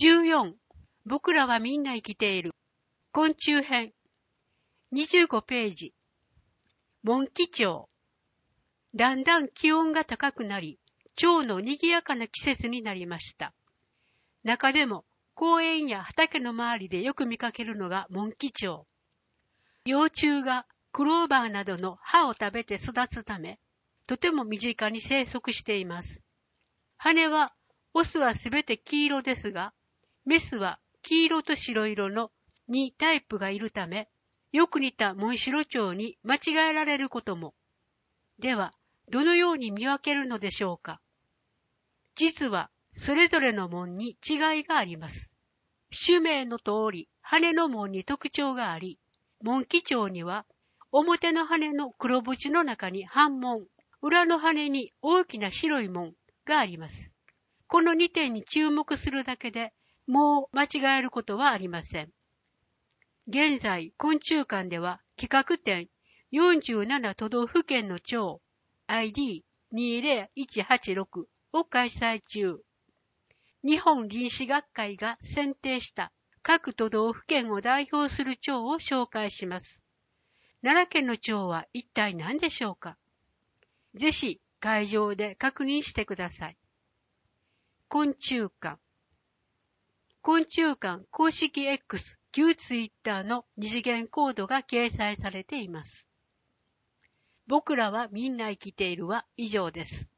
14、僕らはみんな生きている。昆虫編。25ページ。モンキチョウ。だんだん気温が高くなり、蝶の賑やかな季節になりました。中でも、公園や畑の周りでよく見かけるのがモンキチョウ。幼虫がクローバーなどの葉を食べて育つため、とても身近に生息しています。羽は、オスはすべて黄色ですが、メスは黄色と白色の2タイプがいるため、よく似たモンシロチョウに間違えられることも。では、どのように見分けるのでしょうか。実は、それぞれの門に違いがあります。種名の通り、羽の門に特徴があり、モンキチョウには、表の羽の黒縁の中に半門、裏の羽に大きな白い門があります。この2点に注目するだけで、もう間違えることはありません。現在、昆虫館では企画展47都道府県の蝶 ID20186 を開催中。日本臨死学会が選定した各都道府県を代表する蝶を紹介します。奈良県の蝶は一体何でしょうか。ぜひ会場で確認してください。昆虫館。昆虫館公式 X、旧ツイッターの二次元コードが掲載されています。僕らはみんな生きているは以上です。